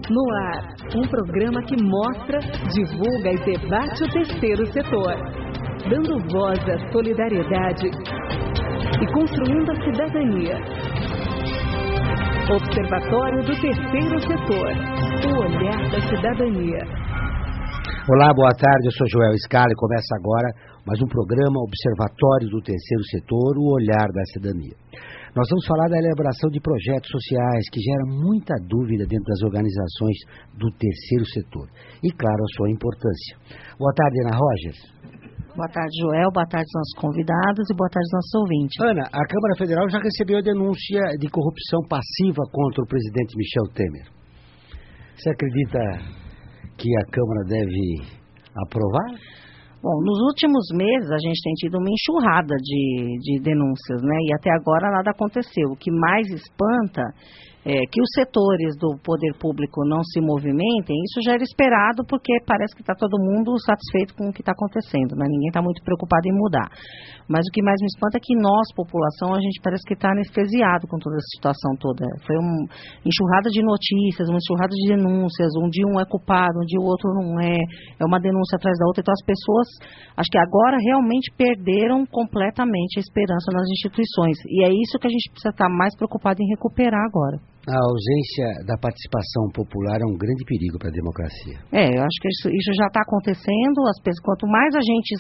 No ar, um programa que mostra, divulga e debate o terceiro setor, dando voz à solidariedade e construindo a cidadania. Observatório do Terceiro Setor, o olhar da cidadania. Olá, boa tarde, eu sou Joel Scala e começa agora mais um programa Observatório do Terceiro Setor, o olhar da cidadania. Nós vamos falar da elaboração de projetos sociais que geram muita dúvida dentro das organizações do terceiro setor. E, claro, a sua importância. Boa tarde, Ana Rogers. Boa tarde, Joel. Boa tarde, nossos convidados e boa tarde, nossos ouvintes. Ana, a Câmara Federal já recebeu a denúncia de corrupção passiva contra o presidente Michel Temer. Você acredita que a Câmara deve aprovar? Bom, nos últimos meses a gente tem tido uma enxurrada de denúncias, né? E até agora nada aconteceu. O que mais espanta é que os setores do poder público não se movimentem. Isso já era esperado porque parece que está todo mundo satisfeito com o que está acontecendo, né? Ninguém está muito preocupado em mudar. Mas o que mais me espanta é que nós, população, a gente parece que está anestesiado com toda essa situação toda. Foi uma enxurrada de notícias, uma enxurrada de denúncias. Um dia um é culpado, um dia o outro não é. É uma denúncia atrás da outra. Então as pessoas, acho que agora realmente perderam completamente a esperança nas instituições. E é isso que a gente precisa estar mais preocupado em recuperar agora. A ausência da participação popular é um grande perigo para a democracia. Eu acho que isso já está acontecendo. Quanto mais a gente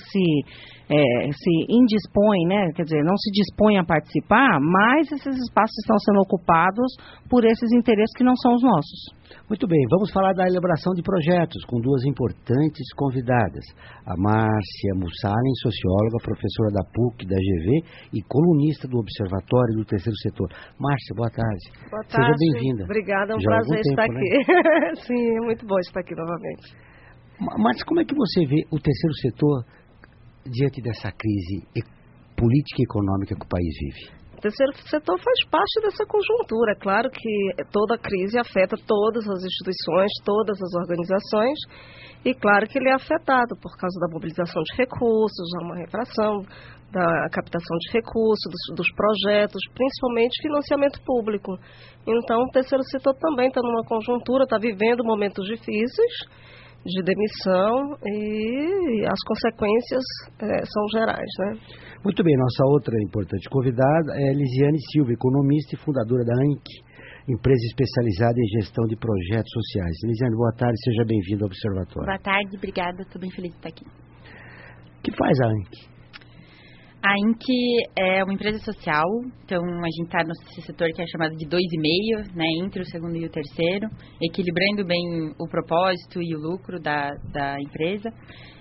se indispõe, né, quer dizer, não se dispõe a participar, mais esses espaços estão sendo ocupados por esses interesses que não são os nossos. Muito bem, vamos falar da elaboração de projetos com duas importantes convidadas. A Márcia Mussalen, socióloga, professora da PUC, da GV e colunista do Observatório do Terceiro Setor. Márcia, boa tarde. Boa tarde. Seja bem-vinda. Obrigada, é um Já prazer estar tempo, aqui. Né? Sim, é muito bom estar aqui novamente. Márcia, como é que você vê o terceiro setor diante dessa crise política e econômica que o país vive? O terceiro setor faz parte dessa conjuntura. Claro que toda crise afeta todas as instituições, todas as organizações, e claro que ele é afetado por causa da mobilização de recursos, há uma retração da captação de recursos, dos projetos, principalmente financiamento público. Então, o terceiro setor também está numa conjuntura, está vivendo momentos difíceis de demissão e as consequências são gerais, né? Muito bem, nossa outra importante convidada é Elisiane Silva, economista e fundadora da ANC, empresa especializada em gestão de projetos sociais. Elisiane, boa tarde, seja bem-vinda ao Observatório. Boa tarde, obrigada, estou bem feliz de estar aqui. O que faz a ANC? A ANC é uma empresa social, então a gente está no setor que é chamado de 2,5, né, entre o segundo e o terceiro, equilibrando bem o propósito e o lucro da empresa.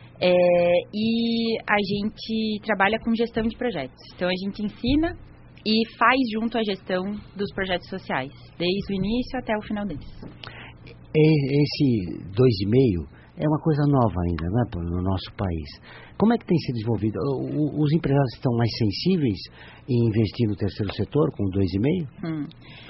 E a gente trabalha com gestão de projetos, então a gente ensina e faz junto a gestão dos projetos sociais, desde o início até o final deles. Esse 2,5 é uma coisa nova ainda, né, no nosso país. Como é que tem se desenvolvido? Os empresários estão mais sensíveis em investir no terceiro setor com 2,5?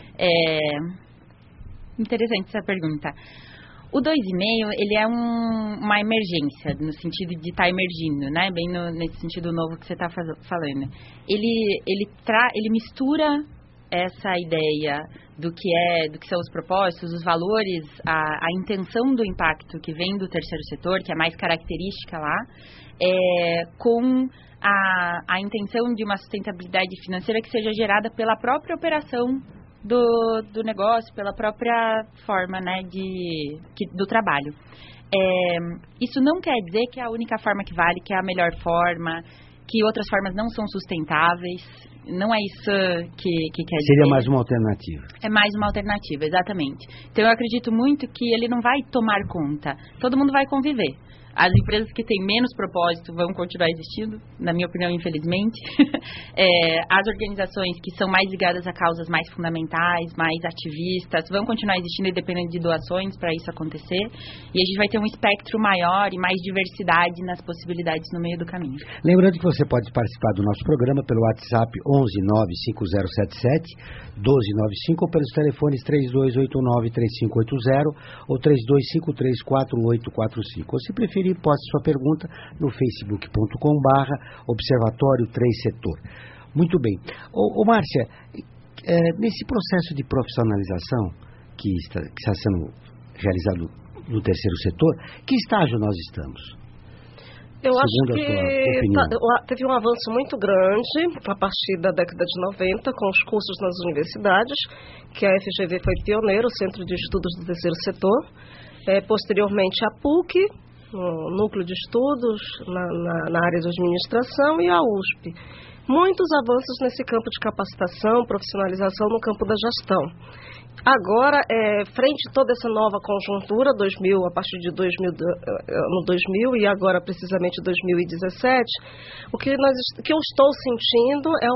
Interessante essa pergunta. O 2,5, ele é uma emergência, no sentido de estar emergindo, né? Bem nesse sentido novo que você está falando. Ele mistura essa ideia do que são os propósitos, os valores, a intenção do impacto que vem do terceiro setor, que é mais característica lá, com a intenção de uma sustentabilidade financeira que seja gerada pela própria operação do negócio, pela própria forma, né, do trabalho. Isso não quer dizer que é a única forma que vale, que é a melhor forma, que outras formas não são sustentáveis. Não é isso que quer dizer. Seria mais uma alternativa. É mais uma alternativa, exatamente. Então eu acredito muito que ele não vai tomar conta. Todo mundo vai conviver. As empresas que têm menos propósito vão continuar existindo, na minha opinião, infelizmente. As organizações que são mais ligadas a causas mais fundamentais, mais ativistas, vão continuar existindo independente de doações para isso acontecer. E a gente vai ter um espectro maior e mais diversidade nas possibilidades no meio do caminho. Lembrando que você pode participar do nosso programa pelo WhatsApp 1195077 1295 ou pelos telefones 3289-3580 ou 3253-4845. Ou se preferir, poste sua pergunta no facebook.com/Observatório 3 Setor. Muito bem. Márcia, nesse processo de profissionalização que está sendo realizado no terceiro setor. Que estágio nós estamos? Eu acho que teve um avanço muito grande a partir da década de 90 com os cursos nas universidades, que a FGV foi pioneira, o Centro de Estudos do Terceiro Setor. Posteriormente a PUC, o Núcleo de Estudos na área de administração, e a USP. Muitos avanços nesse campo de capacitação, profissionalização no campo da gestão. Agora, frente a toda essa nova conjuntura, a partir de 2000 e agora precisamente 2017, o que eu estou sentindo é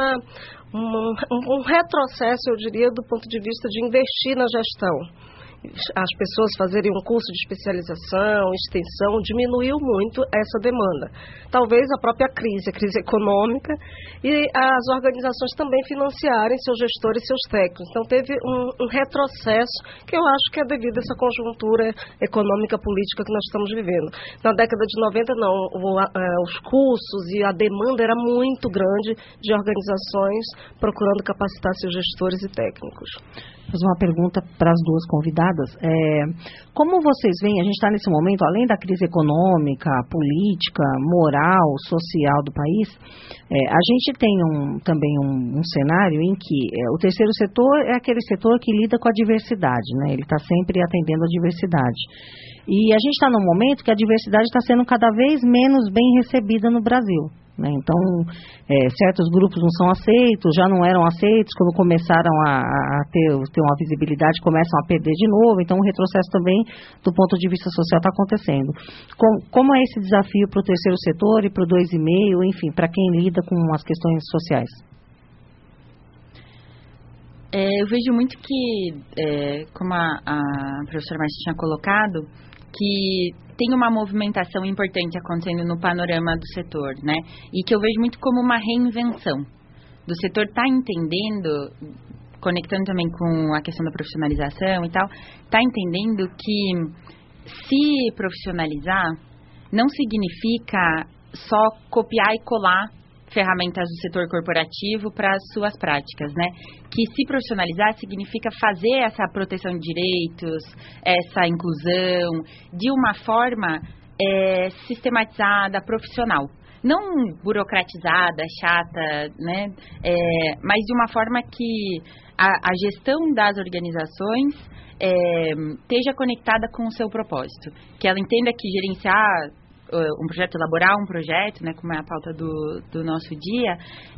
um retrocesso, eu diria, do ponto de vista de investir na gestão. As pessoas fazerem um curso de especialização, extensão, diminuiu muito essa demanda. Talvez a própria crise, a crise econômica, e as organizações também financiarem seus gestores e seus técnicos. Então teve um retrocesso que eu acho que é devido a essa conjuntura econômica, política que nós estamos vivendo. Na década de 90, não, os cursos e a demanda era muito grande de organizações procurando capacitar seus gestores e técnicos. Vou fazer uma pergunta para as duas convidadas. Como vocês veem, a gente está nesse momento, além da crise econômica, política, moral, social do país, a gente tem também um cenário em que o terceiro setor é aquele setor que lida com a diversidade, né? Ele está sempre atendendo a diversidade. E a gente está num momento que a diversidade está sendo cada vez menos bem recebida no Brasil. Né? Então, certos grupos não são aceitos, já não eram aceitos, quando começaram a ter uma visibilidade, começam a perder de novo. Então, o retrocesso também, do ponto de vista social, está acontecendo. Como é esse desafio para o terceiro setor e para o 2,5, enfim, para quem lida com as questões sociais? Eu vejo muito que, como a professora Márcia tinha colocado, que tem uma movimentação importante acontecendo no panorama do setor, né? E que eu vejo muito como uma reinvenção. Do setor tá entendendo, conectando também com a questão da profissionalização e tal, tá entendendo que se profissionalizar não significa só copiar e colar ferramentas do setor corporativo para as suas práticas, né? Que se profissionalizar significa fazer essa proteção de direitos, essa inclusão, de uma forma sistematizada, profissional. Não burocratizada, chata, né? Mas de uma forma que a gestão das organizações esteja conectada com o seu propósito. Que ela entenda que gerenciar um projeto, elaborar um projeto, né, como é a pauta do nosso dia,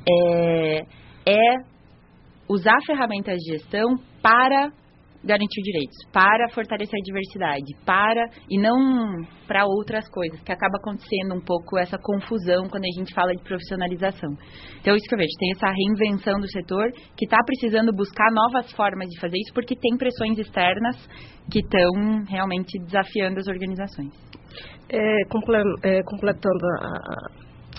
usar ferramentas de gestão para garantir direitos, para fortalecer a diversidade, e não para outras coisas, que acaba acontecendo um pouco essa confusão quando a gente fala de profissionalização. Então, isso que eu vejo, tem essa reinvenção do setor, que está precisando buscar novas formas de fazer isso, porque tem pressões externas que estão realmente desafiando as organizações. Completando a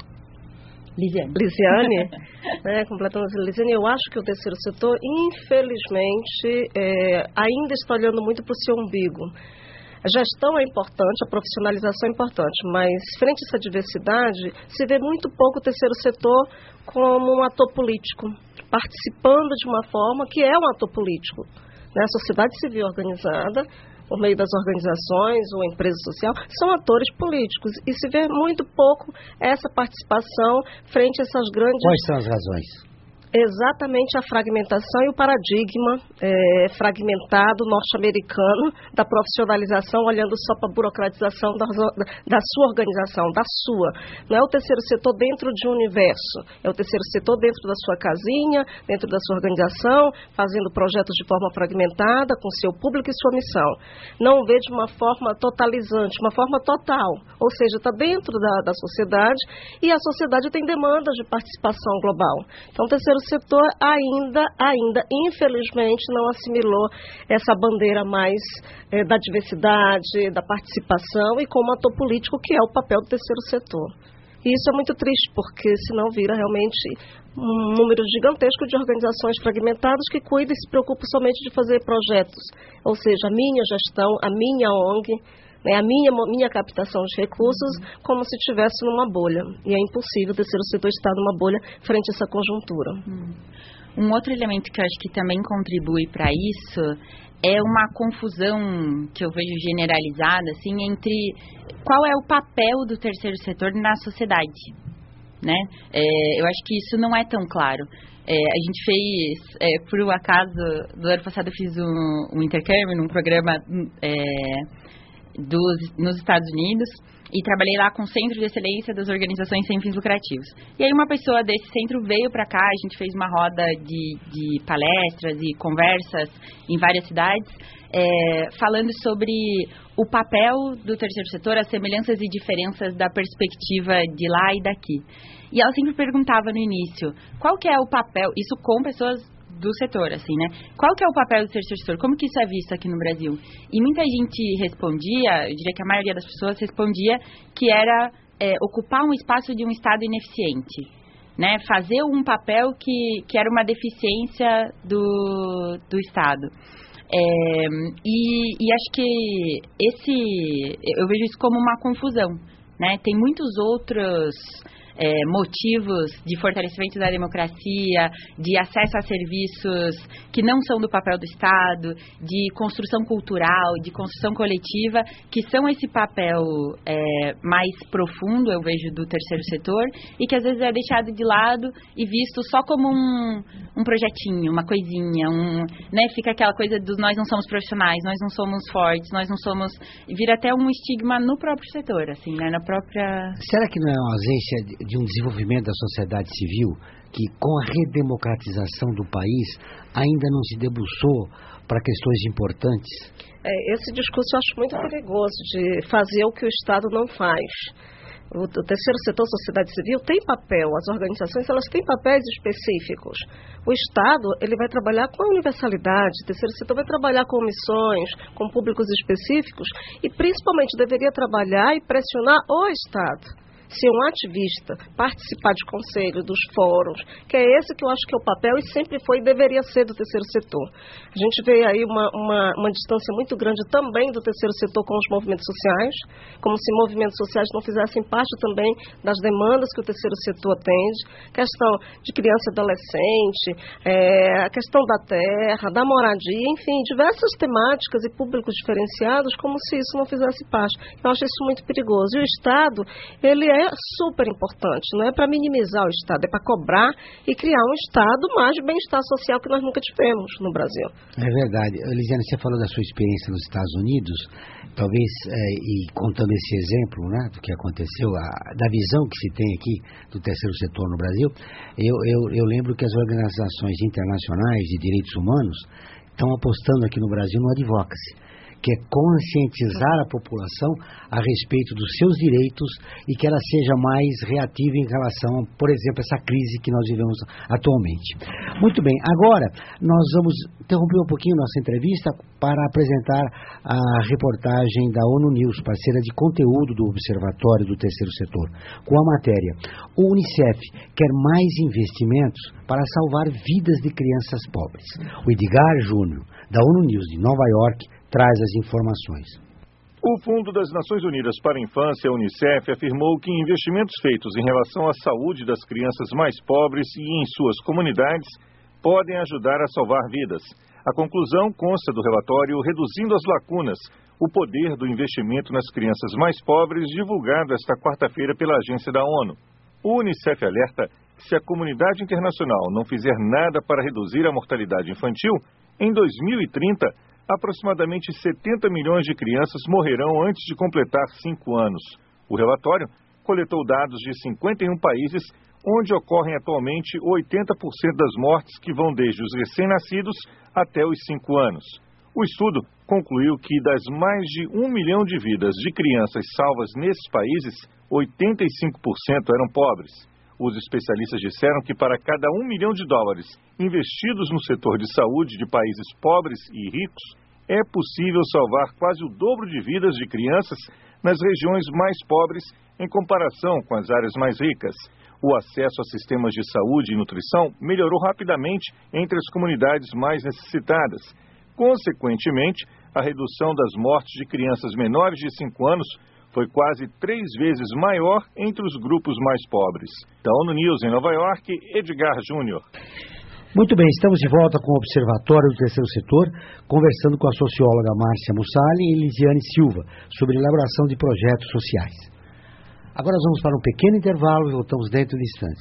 Lisiane, completando a Lisiane, eu acho que o terceiro setor, infelizmente, ainda está olhando muito para o seu umbigo. A gestão é importante, a profissionalização é importante, mas frente a essa diversidade, se vê muito pouco o terceiro setor como um ator político, participando de uma forma que é um ator político. Né? A sociedade civil organizada, por meio das organizações ou empresa social, são atores políticos. E se vê muito pouco essa participação frente a essas grandes... Quais são as razões? Exatamente a fragmentação e o paradigma fragmentado norte-americano da profissionalização, olhando só para a burocratização da sua organização, da sua. Não é o terceiro setor dentro de um universo, é o terceiro setor dentro da sua casinha, dentro da sua organização, fazendo projetos de forma fragmentada, com seu público e sua missão. Não vê de uma forma totalizante, uma forma total, ou seja, está dentro da sociedade, e a sociedade tem demandas de participação global. Então, o terceiro setor ainda, infelizmente, não assimilou essa bandeira mais da diversidade, da participação e como ator político, que é o papel do terceiro setor. E isso é muito triste, porque senão vira realmente um número gigantesco de organizações fragmentadas que cuidam e se preocupam somente de fazer projetos. Ou seja, a minha gestão, a minha ONG, a minha captação de recursos, como se estivesse numa bolha. E é impossível o terceiro setor estar numa bolha frente a essa conjuntura. Um outro elemento que eu acho que também contribui para isso é uma confusão que eu vejo generalizada, assim, entre qual é o papel do terceiro setor na sociedade, né? Eu acho que isso não é tão claro. A gente fez, por um acaso, do ano passado eu fiz um intercâmbio num programa nos Estados Unidos, e trabalhei lá com o Centro de Excelência das Organizações Sem Fins Lucrativos. E aí uma pessoa desse centro veio para cá, a gente fez uma roda de palestras e conversas em várias cidades, falando sobre o papel do terceiro setor, as semelhanças e diferenças da perspectiva de lá e daqui. E ela sempre perguntava no início, qual que é o papel, isso com pessoas do setor, assim, né? Qual que é o papel do terceiro setor? Como que isso é visto aqui no Brasil? E muita gente respondia, eu diria que a maioria das pessoas respondia que era ocupar um espaço de um Estado ineficiente, né? Fazer um papel que era uma deficiência do Estado. E acho que eu vejo isso como uma confusão, né? Tem muitos outros motivos de fortalecimento da democracia, de acesso a serviços que não são do papel do Estado, de construção cultural, de construção coletiva, que são esse papel mais profundo, eu vejo, do terceiro setor, e que às vezes é deixado de lado e visto só como um projetinho, uma coisinha, né? Fica aquela coisa dos nós não somos profissionais, nós não somos fortes, nós não somos... Vira até um estigma no próprio setor, assim, né? Na própria... Será que não é uma ausência de um desenvolvimento da sociedade civil que, com a redemocratização do país, ainda não se debruçou para questões importantes? Esse discurso eu acho muito perigoso, de fazer o que o Estado não faz. O terceiro setor, a sociedade civil, tem papel, as organizações, elas têm papéis específicos. O Estado, ele vai trabalhar com a universalidade, o terceiro setor vai trabalhar com missões, com públicos específicos, e principalmente deveria trabalhar e pressionar o Estado. Ser um ativista, participar de conselhos, dos fóruns, que é esse que eu acho que é o papel e sempre foi e deveria ser do terceiro setor. A gente vê aí uma distância muito grande também do terceiro setor com os movimentos sociais, como se movimentos sociais não fizessem parte também das demandas que o terceiro setor atende, questão de criança e adolescente, a questão da terra, da moradia, enfim, diversas temáticas e públicos diferenciados, como se isso não fizesse parte. Eu acho isso muito perigoso. E o Estado, ele é super importante, não é para minimizar o Estado, é para cobrar e criar um Estado mais de bem-estar social que nós nunca tivemos no Brasil. É verdade. Elisiane, você falou da sua experiência nos Estados Unidos, talvez, e contando esse exemplo, né, do que aconteceu, da visão que se tem aqui do terceiro setor no Brasil, eu lembro que as organizações internacionais de direitos humanos estão apostando aqui no Brasil no advocacy, que é conscientizar a população a respeito dos seus direitos e que ela seja mais reativa em relação, por exemplo, a essa crise que nós vivemos atualmente. Muito bem, agora nós vamos interromper um pouquinho nossa entrevista para apresentar a reportagem da ONU News, parceira de conteúdo do Observatório do Terceiro Setor, com a matéria: o Unicef quer mais investimentos para salvar vidas de crianças pobres. O Edgar Júnior, da ONU News de Nova York, traz as informações. O Fundo das Nações Unidas para a Infância, a Unicef, afirmou que investimentos feitos em relação à saúde das crianças mais pobres e em suas comunidades podem ajudar a salvar vidas. A conclusão consta do relatório Reduzindo as Lacunas, o poder do investimento nas crianças mais pobres, divulgado esta quarta-feira pela agência da ONU. O Unicef alerta que se a comunidade internacional não fizer nada para reduzir a mortalidade infantil, em 2030, aproximadamente 70 milhões de crianças morrerão antes de completar 5 anos. O relatório coletou dados de 51 países, onde ocorrem atualmente 80% das mortes que vão desde os recém-nascidos até os 5 anos. O estudo concluiu que das mais de 1 milhão de vidas de crianças salvas nesses países, 85% eram pobres. Os especialistas disseram que para cada $1 milhão investidos no setor de saúde de países pobres e ricos, é possível salvar quase o dobro de vidas de crianças nas regiões mais pobres em comparação com as áreas mais ricas. O acesso a sistemas de saúde e nutrição melhorou rapidamente entre as comunidades mais necessitadas. Consequentemente, a redução das mortes de crianças menores de 5 anos foi quase 3 vezes maior entre os grupos mais pobres. Da ONU News em Nova York, Edgar Júnior. Muito bem, estamos de volta com o Observatório do Terceiro Setor, conversando com a socióloga Márcia Mussali e Elisiane Silva sobre elaboração de projetos sociais. Agora nós vamos para um pequeno intervalo e voltamos dentro de instantes.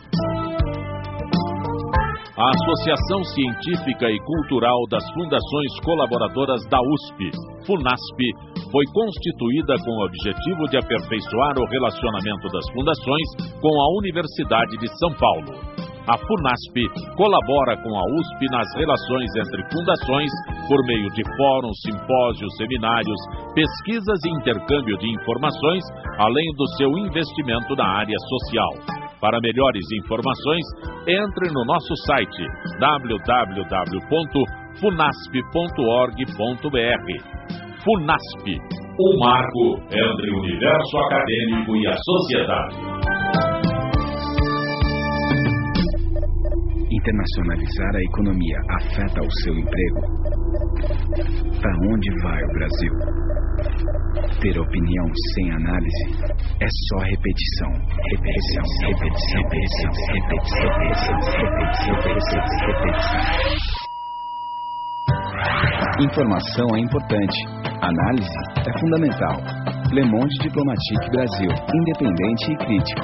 A Associação Científica e Cultural das Fundações Colaboradoras da USP, FUNASP, foi constituída com o objetivo de aperfeiçoar o relacionamento das fundações com a Universidade de São Paulo. A FUNASP colabora com a USP nas relações entre fundações por meio de fóruns, simpósios, seminários, pesquisas e intercâmbio de informações, além do seu investimento na área social. Para melhores informações, entre no nosso site www.funasp.org.br. FUNASP, um marco entre o universo acadêmico e a sociedade. Internacionalizar a economia afeta o seu emprego? Para onde vai o Brasil? Ter opinião sem análise é só repetição. Repetição, repetição, repetição, repetição, repetição, repetição, repetição. Informação é importante. Análise é fundamental. Le Monde Diplomatique Brasil, independente e crítico.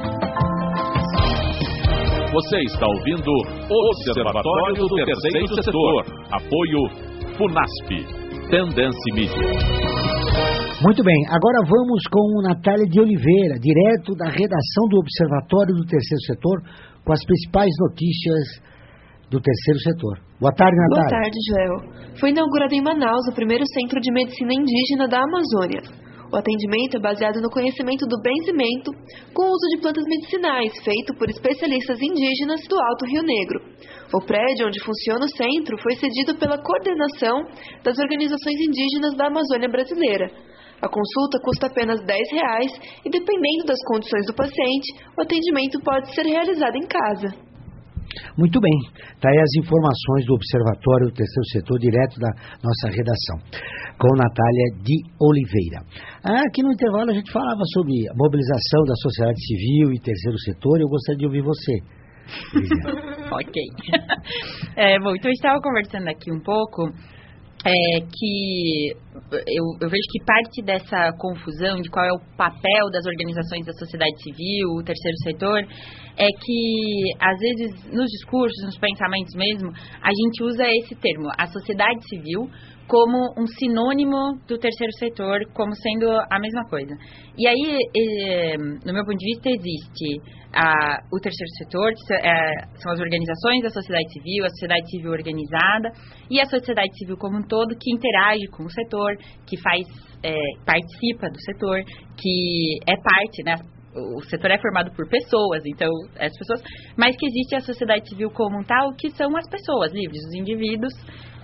Você está ouvindo o Observatório do Terceiro Setor. Apoio FUNASP. Tendência Mídia. Muito bem, agora vamos com Natália de Oliveira, direto da redação do Observatório do Terceiro Setor, com as principais notícias do Terceiro Setor. Boa tarde, Natália. Boa tarde, Joel. Foi inaugurado em Manaus o primeiro centro de medicina indígena da Amazônia. O atendimento é baseado no conhecimento do benzimento com o uso de plantas medicinais, feito por especialistas indígenas do Alto Rio Negro. O prédio onde funciona o centro foi cedido pela Coordenação das Organizações Indígenas da Amazônia Brasileira. A consulta custa apenas R$ 10 e, dependendo das condições do paciente, o atendimento pode ser realizado em casa. Muito bem, está aí as informações do Observatório do Terceiro Setor, direto da nossa redação, com Natália de Oliveira. Aqui no intervalo a gente falava sobre a mobilização da sociedade civil e terceiro setor, e eu gostaria de ouvir você. Ok. Bom, então a gente estava conversando aqui um pouco, que eu vejo que parte dessa confusão de qual é o papel das organizações da sociedade civil, o terceiro setor, é que, às vezes, nos discursos, nos pensamentos mesmo, a gente usa esse termo, a sociedade civil, como um sinônimo do terceiro setor, como sendo a mesma coisa. E aí, no meu ponto de vista, existe o terceiro setor, que são as organizações da sociedade civil, a sociedade civil organizada, e a sociedade civil como um todo, que interage com o setor, que participa do setor, que é parte, né? O setor é formado por pessoas, então, as pessoas, mas que existe a sociedade civil como um tal, que são as pessoas livres, os indivíduos,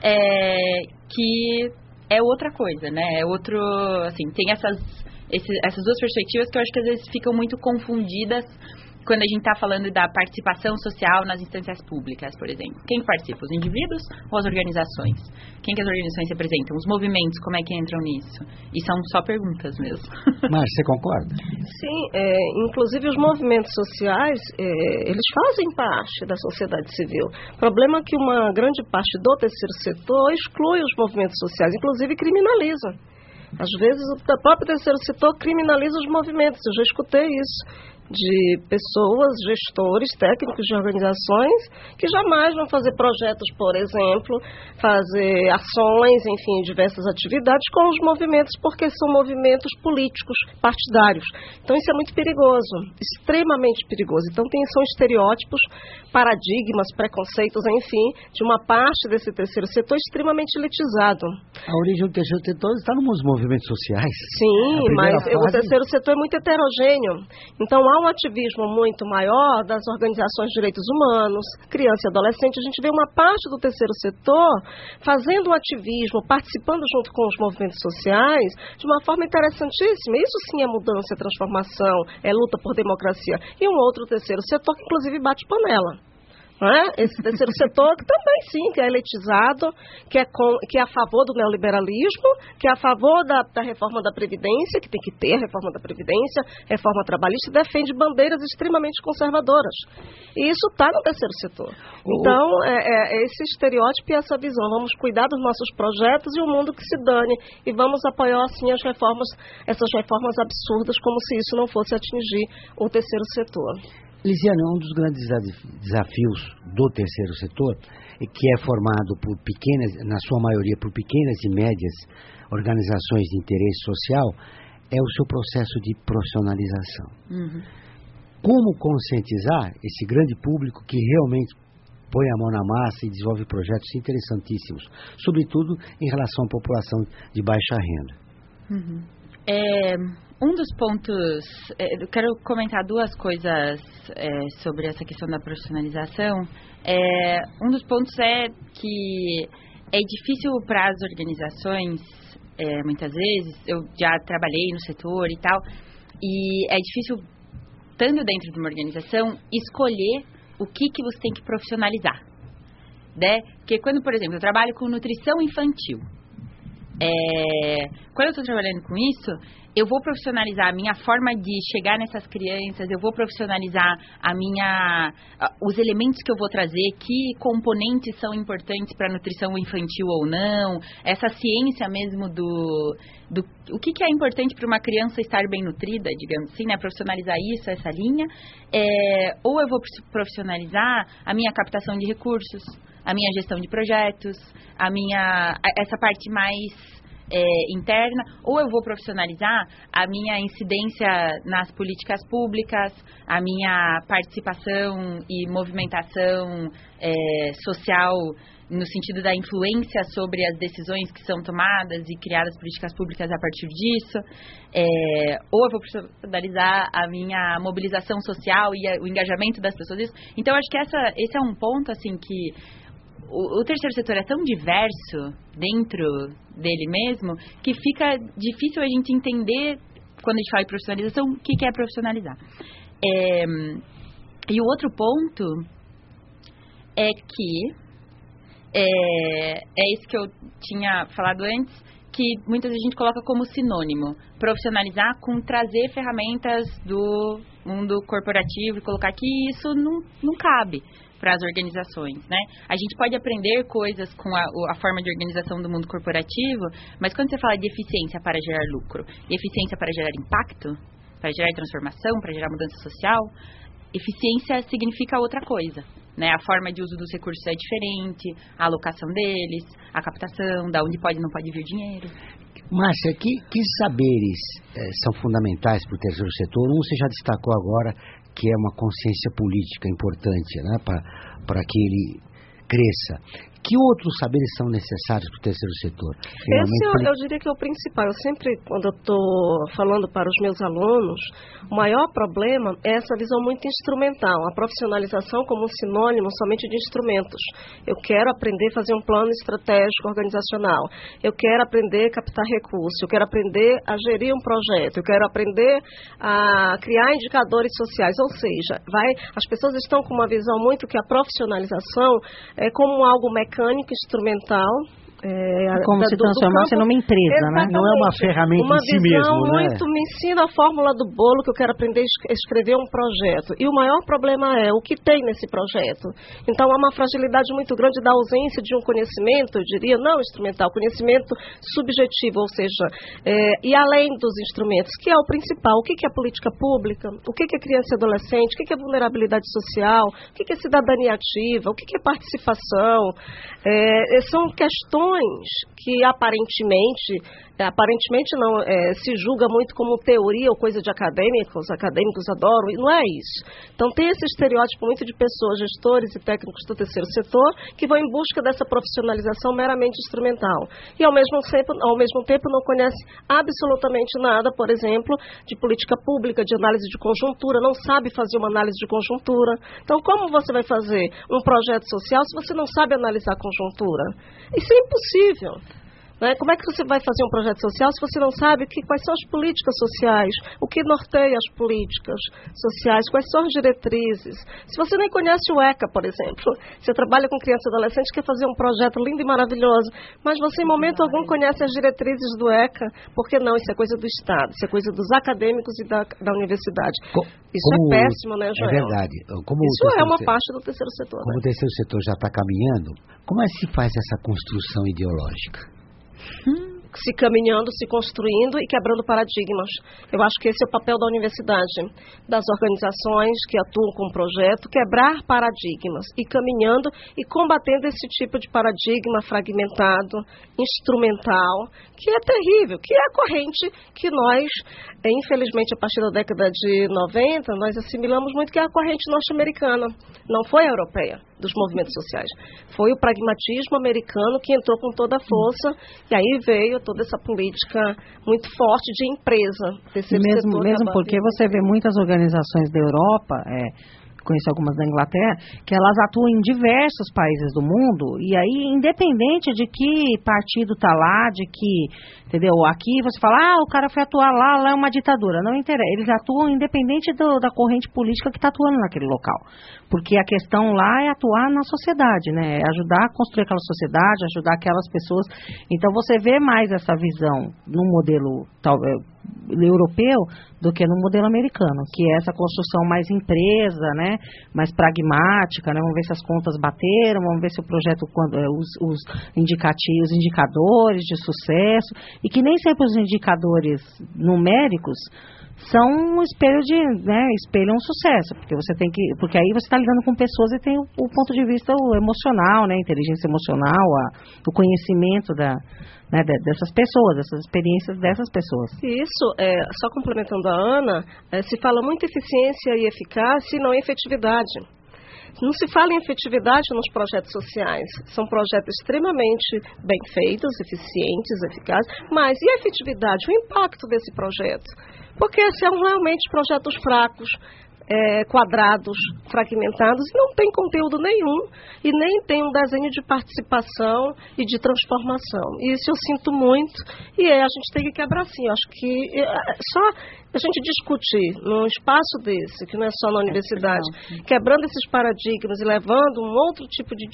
que é outra coisa, né? É outro, assim, tem essas duas perspectivas que eu acho que às vezes ficam muito confundidas quando a gente está falando da participação social nas instâncias públicas, por exemplo. Quem participa? Os indivíduos ou as organizações? Quem que as organizações representam? Os movimentos, como é que entram nisso? E são só perguntas mesmo. Mas você concorda? Sim, inclusive os movimentos sociais, eles fazem parte da sociedade civil. O problema é que uma grande parte do terceiro setor exclui os movimentos sociais, inclusive criminaliza. Às vezes o próprio terceiro setor criminaliza os movimentos, eu já escutei isso, de pessoas, gestores, técnicos de organizações que jamais vão fazer projetos, por exemplo, fazer ações, enfim, diversas atividades com os movimentos, porque são movimentos políticos, partidários. Então isso é muito perigoso, extremamente perigoso. Então são estereótipos, paradigmas, preconceitos, enfim, de uma parte desse terceiro setor extremamente elitizado. A origem do terceiro setor está nos movimentos sociais. Sim, mas o terceiro setor é muito heterogêneo. Então há um ativismo muito maior das organizações de direitos humanos, criança e adolescente. A gente vê uma parte do terceiro setor fazendo um ativismo, participando junto com os movimentos sociais de uma forma interessantíssima. Isso sim é mudança, é transformação, é luta por democracia. E um outro terceiro setor que inclusive bate panela. Esse terceiro setor que também, sim, que é elitizado, que é a favor do neoliberalismo, que é a favor da reforma da Previdência, que tem que ter a reforma da Previdência, reforma trabalhista, e defende bandeiras extremamente conservadoras. E isso está no terceiro setor. Então, esse estereótipo e essa visão. Vamos cuidar dos nossos projetos e o mundo que se dane. E vamos apoiar, assim, essas reformas absurdas, como se isso não fosse atingir o terceiro setor. Lisiane, um dos grandes desafios do terceiro setor, que é formado por pequenas, na sua maioria, por pequenas e médias organizações de interesse social, é o seu processo de profissionalização. Uhum. Como conscientizar esse grande público que realmente põe a mão na massa e desenvolve projetos interessantíssimos, sobretudo em relação à população de baixa renda? Uhum. Um dos pontos, eu quero comentar duas coisas sobre essa questão da profissionalização. Um dos pontos é que é difícil para as organizações, muitas vezes, eu já trabalhei no setor e tal, e é difícil, estando dentro de uma organização, escolher o que você tem que profissionalizar, né? Porque quando, por exemplo, eu trabalho com nutrição infantil, quando eu estou trabalhando com isso, eu vou profissionalizar a minha forma de chegar nessas crianças, eu vou profissionalizar os elementos que eu vou trazer, que componentes são importantes para a nutrição infantil ou não, essa ciência mesmo o que é importante para uma criança estar bem nutrida, digamos assim, né? Profissionalizar isso, essa linha, ou eu vou profissionalizar a minha captação de recursos, a minha gestão de projetos, essa parte mais interna, ou eu vou profissionalizar a minha incidência nas políticas públicas, a minha participação e movimentação social no sentido da influência sobre as decisões que são tomadas e criadas políticas públicas a partir disso, ou eu vou profissionalizar a minha mobilização social e o engajamento das pessoas. Então, acho que esse é um ponto assim que o terceiro setor é tão diverso dentro dele mesmo que fica difícil a gente entender, quando a gente fala de profissionalização, o que é profissionalizar. E o outro ponto é que isso que eu tinha falado antes, que muitas vezes a gente coloca como sinônimo, profissionalizar com trazer ferramentas do mundo corporativo e colocar que isso não cabe para as organizações, né? A gente pode aprender coisas com a forma de organização do mundo corporativo, mas quando você fala de eficiência para gerar lucro e eficiência para gerar impacto, para gerar transformação, para gerar mudança social, eficiência significa outra coisa, né? A forma de uso dos recursos é diferente, a alocação deles, a captação, da onde pode e não pode vir dinheiro. Márcia, que saberes são fundamentais para o terceiro setor? Você já destacou agora que é uma consciência política importante, né, para que ele cresça. Que outros saberes são necessários para o terceiro setor? Eu diria que é o principal. Eu sempre, quando eu estou falando para os meus alunos, o maior problema é essa visão muito instrumental, a profissionalização como um sinônimo somente de instrumentos. Eu quero aprender a fazer um plano estratégico organizacional, eu quero aprender a captar recursos, eu quero aprender a gerir um projeto, eu quero aprender a criar indicadores sociais. Ou seja, as pessoas estão com uma visão muito que a profissionalização é como algo mecânico, instrumental. Como se transformasse numa empresa, né? Não é uma ferramenta em si mesmo, né? Me ensina a fórmula do bolo que eu quero aprender a escrever um projeto. E o maior problema é o que tem nesse projeto. Então, há uma fragilidade muito grande da ausência de um conhecimento, eu diria, não instrumental, conhecimento subjetivo, ou seja, e além dos instrumentos, que é o principal, o que é política pública, o que é criança e adolescente, o que é vulnerabilidade social, o que é cidadania ativa, o que é participação. São questões que aparentemente não, se julga muito como teoria ou coisa de acadêmicos, os acadêmicos adoram, e não é isso. Então tem esse estereótipo muito de pessoas, gestores e técnicos do terceiro setor, que vão em busca dessa profissionalização meramente instrumental. E ao mesmo tempo não conhece absolutamente nada, por exemplo, de política pública, de análise de conjuntura, não sabe fazer uma análise de conjuntura. Então como você vai fazer um projeto social se você não sabe analisar a conjuntura? Isso é impossível. Né? Como é que você vai fazer um projeto social se você não sabe quais são as políticas sociais, o que norteia as políticas sociais, quais são as diretrizes? Se você nem conhece o ECA, por exemplo, você trabalha com criança e adolescente, quer fazer um projeto lindo e maravilhoso, mas você em momento algum conhece as diretrizes do ECA, porque não, isso é coisa do Estado, isso é coisa dos acadêmicos e da universidade. Isso é péssimo, né, Joel? É verdade. Isso é uma parte do terceiro setor. Como o terceiro setor já está caminhando, como é que se faz essa construção ideológica? Se caminhando, se construindo e quebrando paradigmas. Eu acho que esse é o papel da universidade, das organizações que atuam com o projeto, quebrar paradigmas e caminhando e combatendo esse tipo de paradigma fragmentado, instrumental, que é terrível, que é a corrente que nós, infelizmente, a partir da década de 90, nós assimilamos muito, que é a corrente norte-americana, não foi a europeia, dos movimentos sociais. Foi o pragmatismo americano que entrou com toda a força, e aí veio toda essa política muito forte de empresa. Mesmo porque você vê muitas organizações da Europa, conheço algumas da Inglaterra, que elas atuam em diversos países do mundo, e aí, independente de que partido está lá, de que, entendeu? Aqui você fala, o cara foi atuar lá é uma ditadura. Não interessa, eles atuam independente da corrente política que está atuando naquele local. Porque a questão lá é atuar na sociedade, né? É ajudar a construir aquela sociedade, ajudar aquelas pessoas. Então, você vê mais essa visão no modelo europeu do que no modelo americano, que é essa construção mais empresa, né? Mais pragmática, né? Vamos ver se as contas bateram, vamos ver se o projeto, os indicadores de sucesso, e que nem sempre os indicadores numéricos são um espelho espelham um sucesso, porque aí você está lidando com pessoas e tem o ponto de vista emocional, né, inteligência emocional, o conhecimento dessas pessoas, dessas experiências dessas pessoas. Isso, só complementando a Ana, se fala muito eficiência e eficácia e não efetividade. Não se fala em efetividade nos projetos sociais. São projetos extremamente bem feitos, eficientes, eficazes, mas e a efetividade, o impacto desse projeto? Porque são realmente projetos fracos, quadrados, fragmentados, e não tem conteúdo nenhum, e nem tem um desenho de participação e de transformação. E isso eu sinto muito, e a gente tem que quebrar sim. Eu acho que só a gente discutir num espaço desse, que não é só na universidade, quebrando esses paradigmas e levando um outro tipo de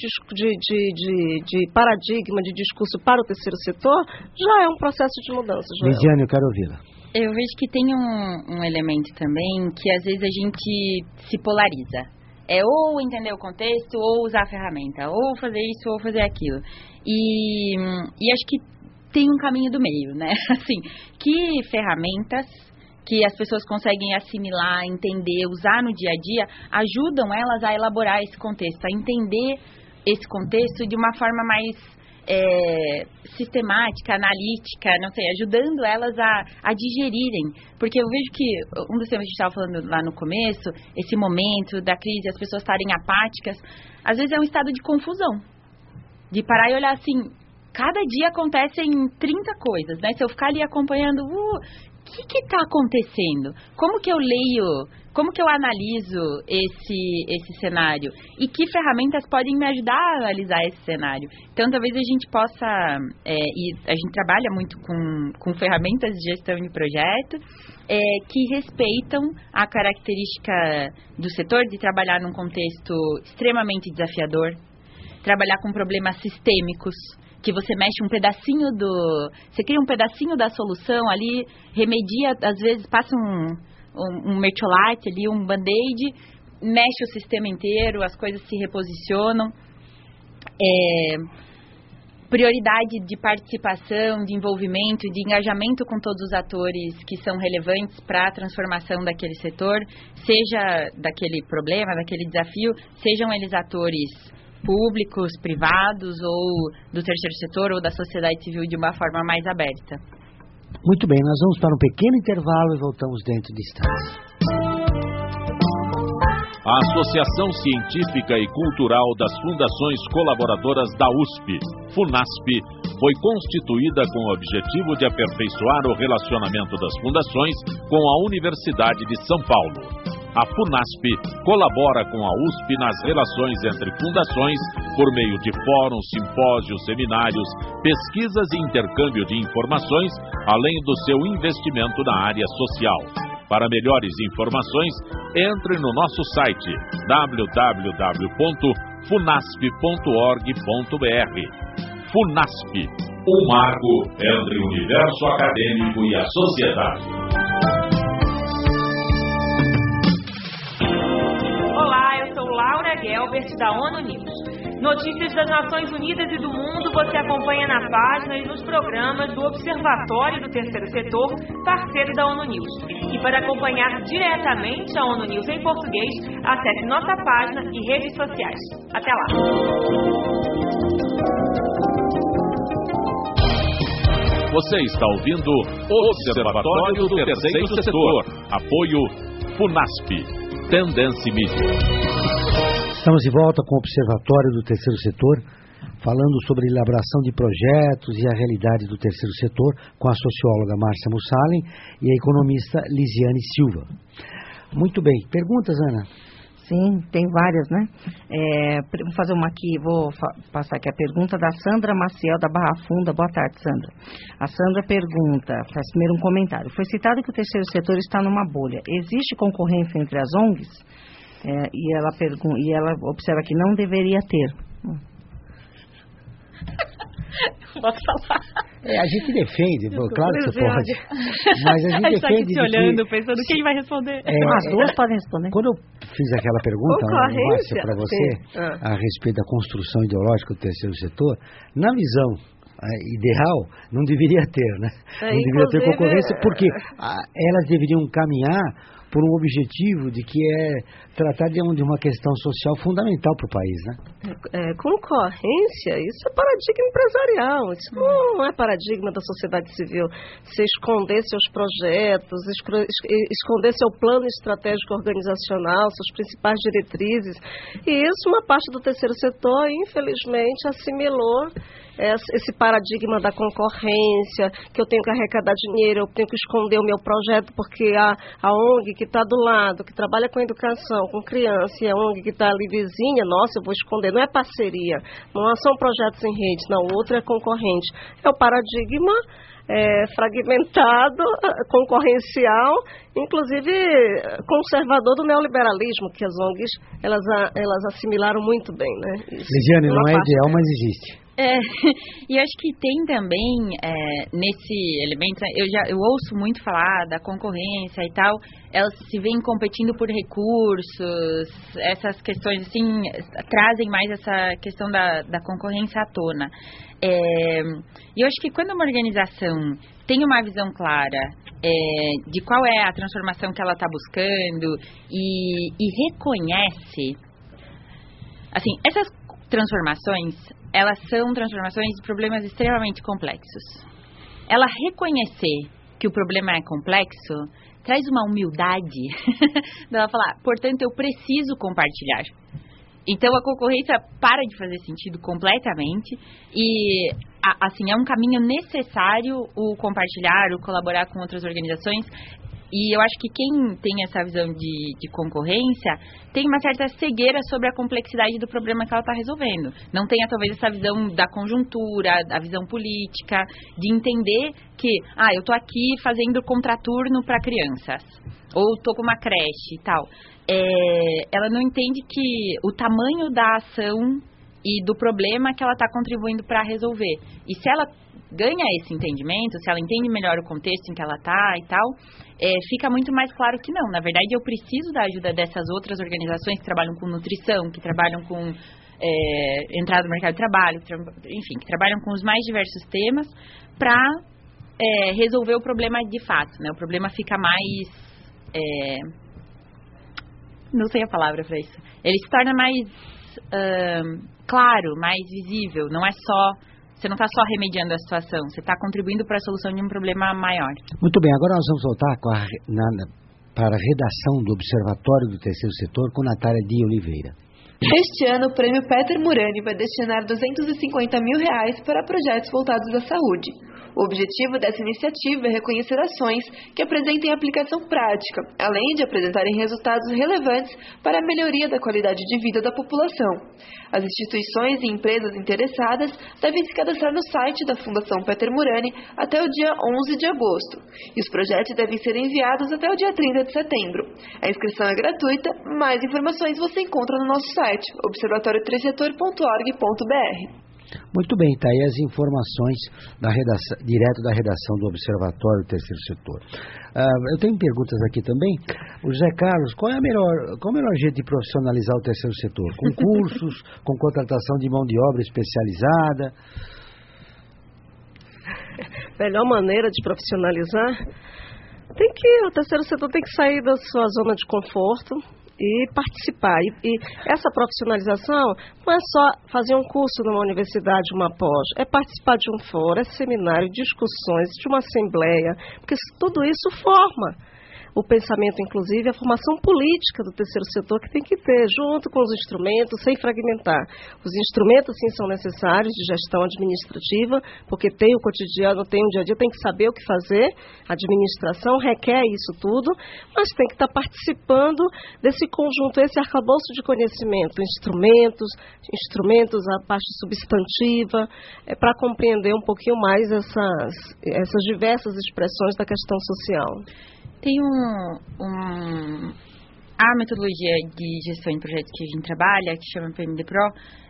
paradigma, de discurso para o terceiro setor, já é um processo de mudança, Joel. Lidiane, eu quero ouvi-la. Eu vejo que tem um elemento também que às vezes a gente se polariza. É ou entender o contexto, ou usar a ferramenta, ou fazer isso, ou fazer aquilo. E acho que tem um caminho do meio, né? Assim, que ferramentas que as pessoas conseguem assimilar, entender, usar no dia a dia, ajudam elas a elaborar esse contexto, a entender esse contexto de uma forma mais sistemática, analítica, não sei, ajudando elas a digerirem. Porque eu vejo que um dos temas que a gente estava falando lá no começo, esse momento da crise, as pessoas estarem apáticas, às vezes é um estado de confusão. De parar e olhar assim, cada dia acontecem 30 coisas, né? Se eu ficar ali acompanhando, o que está acontecendo? Como que eu leio, como que eu analiso esse cenário? E que ferramentas podem me ajudar a analisar esse cenário? Então, talvez a gente possa, e a gente trabalha muito com ferramentas de gestão de projeto, que respeitam a característica do setor de trabalhar num contexto extremamente desafiador, trabalhar com problemas sistêmicos, que você mexe um pedacinho você cria um pedacinho da solução ali, remedia, às vezes passa um mertiolate ali, um band-aid, mexe o sistema inteiro, as coisas se reposicionam. Prioridade de participação, de envolvimento, de engajamento com todos os atores que são relevantes para a transformação daquele setor, seja daquele problema, daquele desafio, sejam eles atores públicos, privados, ou do terceiro setor, ou da sociedade civil de uma forma mais aberta. Muito bem, nós vamos para um pequeno intervalo e voltamos dentro de instantes. A Associação Científica e Cultural das Fundações Colaboradoras da USP, FUNASP, foi constituída com o objetivo de aperfeiçoar o relacionamento das fundações com a Universidade de São Paulo. A FUNASP colabora com a USP nas relações entre fundações por meio de fóruns, simpósios, seminários, pesquisas e intercâmbio de informações, além do seu investimento na área social. Para melhores informações, entre no nosso site www.funasp.org.br. FUNASP, um marco entre o universo acadêmico e a sociedade. Olá, eu sou Laura Gelbert, da ONU News. Notícias das Nações Unidas e do mundo você acompanha na página e nos programas do Observatório do Terceiro Setor, parceiro da ONU News. E para acompanhar diretamente a ONU News em português, acesse nossa página e redes sociais. Até lá! Você está ouvindo o Observatório do Terceiro Setor. Apoio FUNASP. Tendência Mídia. Estamos de volta com o Observatório do Terceiro Setor, falando sobre elaboração de projetos e a realidade do terceiro setor, com a socióloga Márcia Mussalen e a economista Lisiane Silva. Muito bem. Perguntas, Ana? Sim, tem várias, né? Vou fazer uma aqui, vou passar aqui a pergunta da Sandra Maciel, da Barra Funda. Boa tarde, Sandra. A Sandra pergunta, faz primeiro um comentário. Foi citado que o terceiro setor está numa bolha. Existe concorrência entre as ONGs? E ela observa que não deveria ter. Posso falar? A gente defende, claro que você pode. Mas a gente defende. Está aqui se olhando, pensando quem vai responder. As duas podem responder. Quando eu fiz aquela pergunta, Márcia, para você, a respeito da construção ideológica do terceiro setor, na visão ideal, não deveria ter, né? Não deveria ter concorrência, porque elas deveriam caminhar por um objetivo de que é tratar de uma questão social fundamental para o país, né? Concorrência, isso é paradigma empresarial, isso não é paradigma da sociedade civil. Você esconder seus projetos, esconder seu plano estratégico organizacional, suas principais diretrizes, e isso uma parte do terceiro setor, infelizmente, assimilou esse paradigma da concorrência, que eu tenho que arrecadar dinheiro, eu tenho que esconder o meu projeto, porque a ONG que está do lado, que trabalha com educação, com criança, e a ONG que está ali vizinha, nossa, eu vou esconder. Não é parceria, não são projetos em rede, não, o outro é concorrente. É o paradigma fragmentado, concorrencial, inclusive conservador do neoliberalismo, que as ONGs elas assimilaram muito bem, né? Lisiane, não é ideal, mas existe. E acho que tem também nesse elemento, eu ouço muito falar da concorrência e tal, elas se veem competindo por recursos, essas questões assim, trazem mais essa questão da concorrência à tona. E eu acho que quando uma organização tem uma visão clara de qual é a transformação que ela está buscando e reconhece, assim, essas transformações, elas são transformações de problemas extremamente complexos. Ela reconhecer que o problema é complexo traz uma humildade dela falar, portanto, eu preciso compartilhar. Então, a concorrência para de fazer sentido completamente e, assim, é um caminho necessário o compartilhar, o colaborar com outras organizações. E eu acho que quem tem essa visão de concorrência tem uma certa cegueira sobre a complexidade do problema que ela está resolvendo. Não tem, talvez, essa visão da conjuntura, a visão política, de entender que, eu estou aqui fazendo contraturno para crianças, ou estou com uma creche e tal. Ela não entende que o tamanho da ação e do problema que ela está contribuindo para resolver. E se ela ganha esse entendimento, se ela entende melhor o contexto em que ela está e tal, fica muito mais claro que não. Na verdade, eu preciso da ajuda dessas outras organizações que trabalham com nutrição, que trabalham com entrada no mercado de trabalho, enfim, que trabalham com os mais diversos temas para resolver o problema de fato, né? O problema fica mais... não sei a palavra para isso. Ele se torna mais claro, mais visível. Não é só... Você não está só remediando a situação, você está contribuindo para a solução de um problema maior. Muito bem, agora nós vamos voltar para a redação do Observatório do Terceiro Setor com Natália de Oliveira. Este ano, o Prêmio Peter Murani vai destinar R$250 mil para projetos voltados à saúde. O objetivo dessa iniciativa é reconhecer ações que apresentem aplicação prática, além de apresentarem resultados relevantes para a melhoria da qualidade de vida da população. As instituições e empresas interessadas devem se cadastrar no site da Fundação Peter Murani até o dia 11 de agosto. E os projetos devem ser enviados até o dia 30 de setembro. A inscrição é gratuita. Mais informações você encontra no nosso site, observatorioterceirsetor.org.br. Muito bem, está aí as informações direto da redação do Observatório do Terceiro Setor. Eu tenho perguntas aqui também. O José Carlos, qual é o melhor jeito de profissionalizar o terceiro setor? Com cursos, com contratação de mão de obra especializada? Melhor maneira de profissionalizar? O terceiro setor tem que sair da sua zona de conforto e participar. E essa profissionalização não é só fazer um curso numa universidade, uma pós, é participar de um fórum, é seminário, discussões, de uma assembleia, porque tudo isso forma o pensamento, inclusive, a formação política do terceiro setor que tem que ter, junto com os instrumentos, sem fragmentar. Os instrumentos, sim, são necessários de gestão administrativa, porque tem o cotidiano, tem o dia a dia, tem que saber o que fazer, a administração requer isso tudo, mas tem que estar participando desse conjunto, esse arcabouço de conhecimento, instrumentos, a parte substantiva, para compreender um pouquinho mais essas diversas expressões da questão social. Tem a metodologia de gestão de projetos que a gente trabalha, que chama PMD Pro,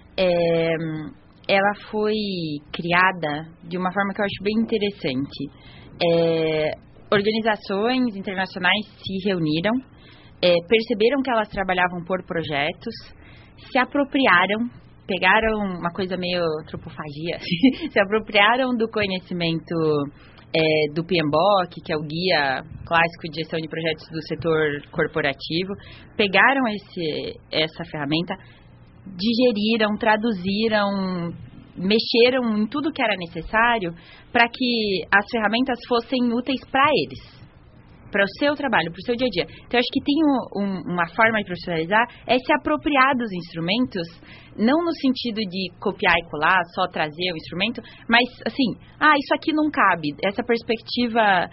ela foi criada de uma forma que eu acho bem interessante. Organizações internacionais se reuniram, perceberam que elas trabalhavam por projetos, se apropriaram, pegaram uma coisa meio antropofagia, se apropriaram do conhecimento do PMBOK, que é o guia clássico de gestão de projetos do setor corporativo, pegaram essa ferramenta, digeriram, traduziram, mexeram em tudo que era necessário para que as ferramentas fossem úteis para eles, para o seu trabalho, para o seu dia a dia. Então, eu acho que tem uma forma de profissionalizar é se apropriar dos instrumentos, não no sentido de copiar e colar, só trazer o instrumento, mas, assim, isso aqui não cabe. Essa perspectiva,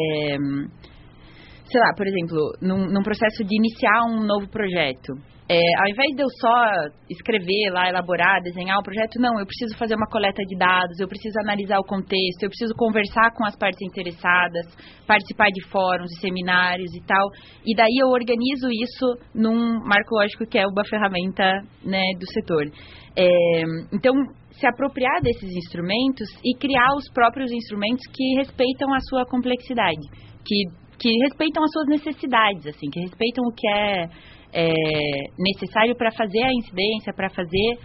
sei lá, por exemplo, num processo de iniciar um novo projeto. Ao invés de eu só escrever lá, elaborar, desenhar o projeto, não, eu preciso fazer uma coleta de dados, eu preciso analisar o contexto, eu preciso conversar com as partes interessadas, participar de fóruns e seminários e tal, e daí eu organizo isso num marco lógico que é uma ferramenta, né, do setor. Então, se apropriar desses instrumentos e criar os próprios instrumentos que respeitam a sua complexidade, que respeitam as suas necessidades, assim, que respeitam o que é necessário para fazer a incidência, para fazer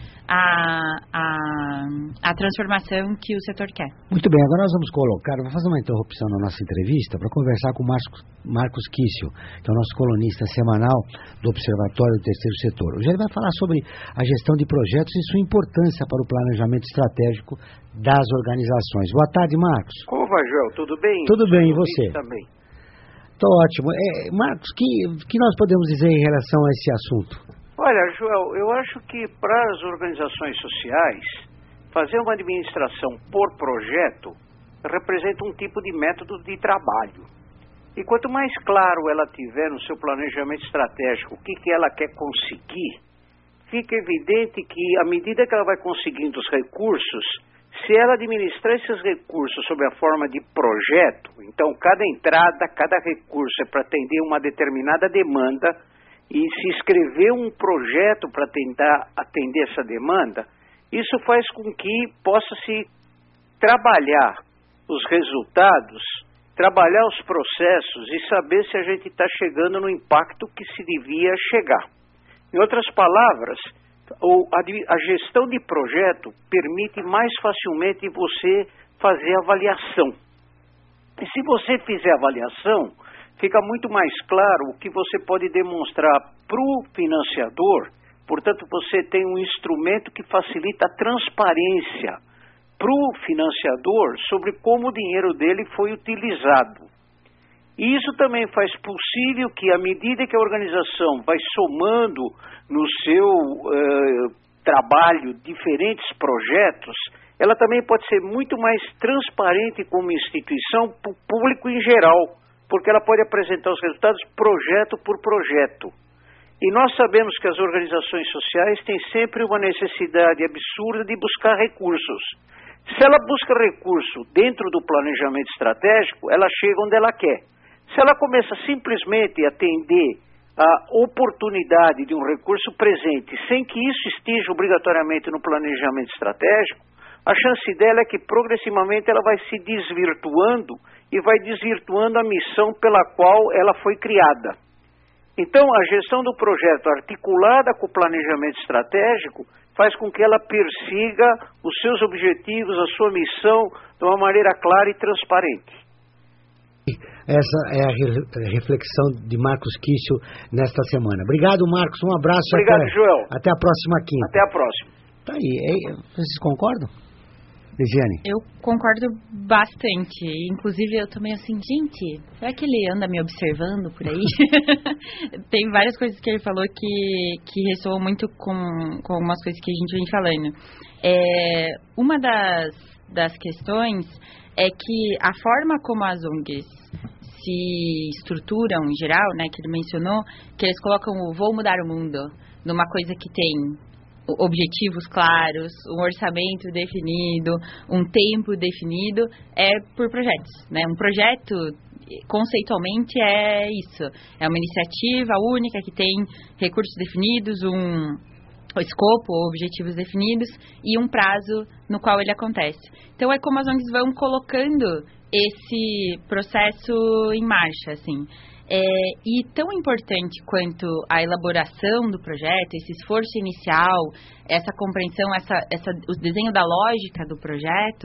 a transformação que o setor quer. Muito bem, agora nós vamos fazer uma interrupção na nossa entrevista para conversar com o Marcos Kício, que é o nosso colunista semanal do Observatório do Terceiro Setor. Hoje ele vai falar sobre a gestão de projetos e sua importância para o planejamento estratégico das organizações. Boa tarde, Marcos. Como vai, Joel? Tudo bem? Tudo bem, e você? Também. Estou ótimo. Marcos, que nós podemos dizer em relação a esse assunto? Olha, Joel, eu acho que para as organizações sociais, fazer uma administração por projeto representa um tipo de método de trabalho. E quanto mais claro ela tiver no seu planejamento estratégico o que ela quer conseguir, fica evidente que à medida que ela vai conseguindo os recursos, se ela administrar esses recursos sob a forma de projeto, então cada entrada, cada recurso é para atender uma determinada demanda, e se escrever um projeto para tentar atender essa demanda, isso faz com que possa-se trabalhar os resultados, trabalhar os processos e saber se a gente está chegando no impacto que se devia chegar. Em outras palavras, a gestão de projeto permite mais facilmente você fazer avaliação. E se você fizer avaliação, fica muito mais claro o que você pode demonstrar para o financiador. Portanto, você tem um instrumento que facilita a transparência para o financiador sobre como o dinheiro dele foi utilizado. E isso também faz possível que, à medida que a organização vai somando no seu trabalho, diferentes projetos, ela também pode ser muito mais transparente como instituição para o público em geral, porque ela pode apresentar os resultados projeto por projeto. E nós sabemos que as organizações sociais têm sempre uma necessidade absurda de buscar recursos. Se ela busca recurso dentro do planejamento estratégico, ela chega onde ela quer. Se ela começa simplesmente a atender a oportunidade de um recurso presente, sem que isso esteja obrigatoriamente no planejamento estratégico, a chance dela é que progressivamente ela vai se desvirtuando e vai desvirtuando a missão pela qual ela foi criada. Então, a gestão do projeto articulada com o planejamento estratégico faz com que ela persiga os seus objetivos, a sua missão, de uma maneira clara e transparente. Essa é a reflexão de Marcos Kiesel nesta semana. Obrigado, Marcos. Um abraço. Obrigado, Joel. Até a próxima quinta. Até a próxima. Tá aí. Vocês concordam? Ligiane? Eu concordo bastante. Inclusive, eu também assim, gente, será que ele anda me observando por aí? Tem várias coisas que ele falou que ressoam muito com algumas coisas que a gente vem falando. Uma das questões é que a forma como as ONGs se estruturam em geral, né, que ele mencionou, que eles colocam o vou mudar o mundo numa coisa que tem objetivos claros, um orçamento definido, um tempo definido, é por projetos, né? Um projeto, conceitualmente, é isso. É uma iniciativa única que tem recursos definidos, um escopo ou objetivos definidos e um prazo no qual ele acontece. Então, é como as ONGs vão colocando esse processo em marcha, assim. E tão importante quanto a elaboração do projeto, esse esforço inicial, essa compreensão, o desenho da lógica do projeto,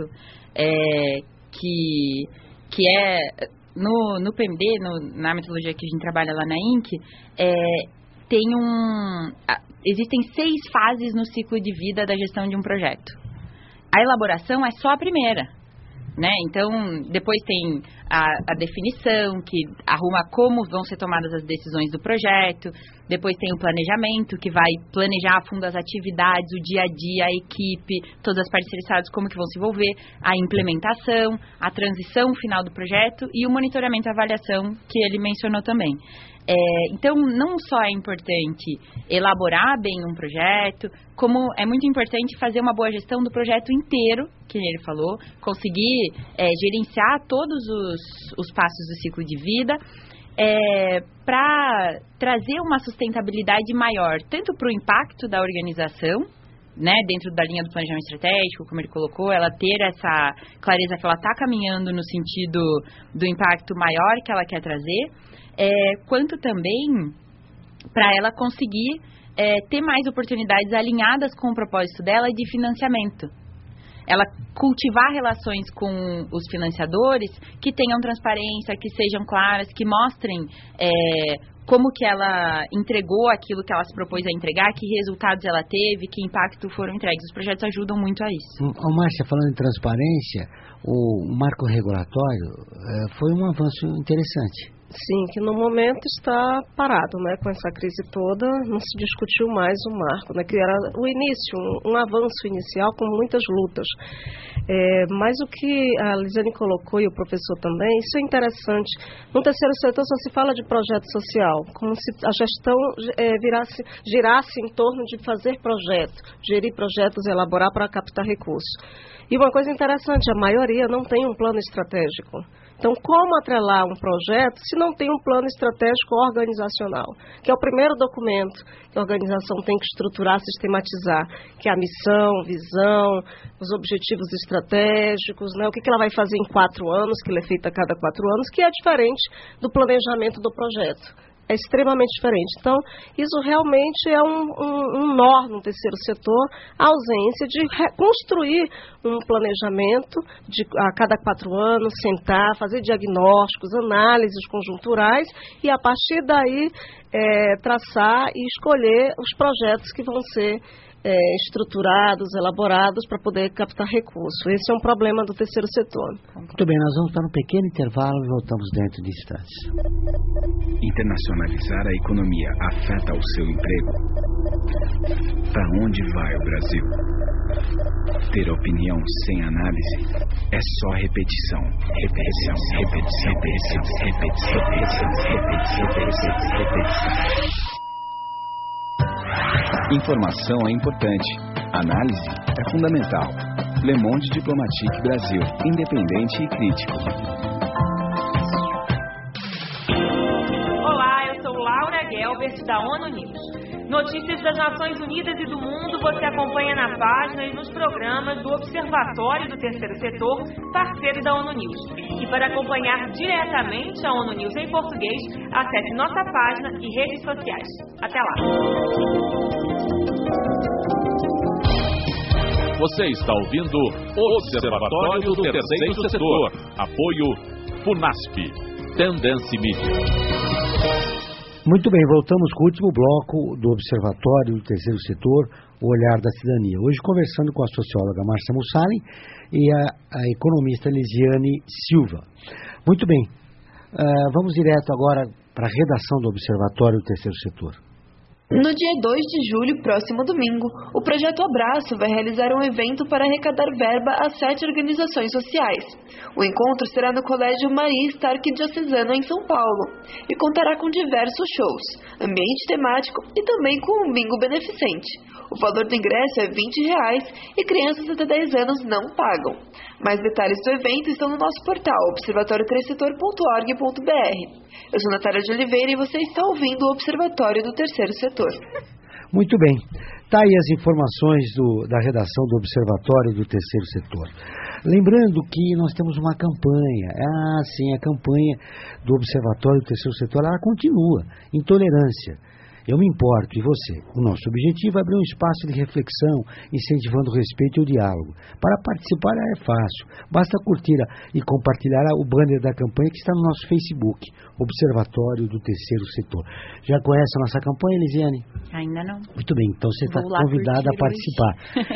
que é no PMD, na metodologia que a gente trabalha lá na INC, existem 6 fases no ciclo de vida da gestão de um projeto. A elaboração é só a primeira. Né? Então, depois tem a definição, que arruma como vão ser tomadas as decisões do projeto. Depois tem o planejamento, que vai planejar a fundo as atividades, o dia a dia, a equipe, todas as partes interessadas, como que vão se envolver. A implementação, a transição final do projeto e o monitoramento e avaliação, que ele mencionou também. Então, não só é importante elaborar bem um projeto, como é muito importante fazer uma boa gestão do projeto inteiro, que ele falou, conseguir gerenciar todos os passos do ciclo de vida, para trazer uma sustentabilidade maior, tanto para o impacto da organização, né, dentro da linha do planejamento estratégico, como ele colocou, ela ter essa clareza que ela está caminhando no sentido do impacto maior que ela quer trazer, quanto também para ela conseguir ter mais oportunidades alinhadas com o propósito dela de financiamento. Ela cultivar relações com os financiadores que tenham transparência, que sejam claras, que mostrem como que ela entregou aquilo que ela se propôs a entregar, que resultados ela teve, que impacto foram entregues. Os projetos ajudam muito a isso. Márcia, falando em transparência, o marco regulatório foi um avanço interessante. Sim, que no momento está parado, né, com essa crise toda, não se discutiu mais o marco, né, que era o início, um avanço inicial com muitas lutas. Mas o que a Lisiane colocou e o professor também, isso é interessante. No terceiro setor só se fala de projeto social, como se a gestão girasse em torno de fazer projeto, gerir projetos, elaborar para captar recursos. E uma coisa interessante, a maioria não tem um plano estratégico. Então, como atrelar um projeto se não tem um plano estratégico organizacional? Que é o primeiro documento que a organização tem que estruturar, sistematizar, que é a missão, visão, os objetivos estratégicos, né? O que ela vai fazer em 4 anos, que ele é feito a cada 4 anos, que é diferente do planejamento do projeto. É extremamente diferente. Então, isso realmente é um nó no terceiro setor, a ausência de construir um planejamento a cada 4 anos, sentar, fazer diagnósticos, análises conjunturais e, a partir daí, traçar e escolher os projetos que vão ser estruturados, elaborados para poder captar recursos. Esse é um problema do terceiro setor. Muito bem, nós vamos para um pequeno intervalo e voltamos dentro de instantes. Internacionalizar a economia afeta o seu emprego? Para onde vai o Brasil? Ter opinião sem análise é só repetição. Repetição, repetição, repetição, repetição, repetição, repetição, repetição. Informação é importante. Análise é fundamental. Le Monde Diplomatique Brasil. Independente e crítico. Olá, eu sou Laura Gelbert, da ONU News. Notícias das Nações Unidas e do mundo você acompanha na página e nos programas do Observatório do Terceiro Setor, parceiro da ONU News. E para acompanhar diretamente a ONU News em português, acesse nossa página e redes sociais. Até lá! Você está ouvindo o Observatório do Terceiro Setor. Apoio FUNASP. Tendência Mídia. Muito bem, voltamos com o último bloco do Observatório do Terceiro Setor, o Olhar da Cidadania. Hoje conversando com a socióloga Márcia Mussallem e a economista Elisiane Silva. Muito bem, vamos direto agora para a redação do Observatório do Terceiro Setor. No dia 2 de julho, próximo domingo, o Projeto Abraço vai realizar um evento para arrecadar verba a 7 organizações sociais. O encontro será no Colégio Marista Arquidiocesano, em São Paulo, e contará com diversos shows, ambiente temático e também com um bingo beneficente. O valor do ingresso é R$20 e crianças até 10 anos não pagam. Mais detalhes do evento estão no nosso portal, observatorioterceirsetor.org.br. Eu sou Natália de Oliveira e você está ouvindo o Observatório do Terceiro Setor. Muito bem. Está aí as informações da redação do Observatório do Terceiro Setor. Lembrando que nós temos uma campanha. Sim, a campanha do Observatório do Terceiro Setor, ela continua. Intolerância. Eu me importo, e você? O nosso objetivo é abrir um espaço de reflexão, incentivando o respeito e o diálogo. Para participar é fácil, basta curtir e compartilhar o banner da campanha que está no nosso Facebook, Observatório do Terceiro Setor. Já conhece a nossa campanha, Elisiane? Ainda não. Muito bem, então você está convidada a participar.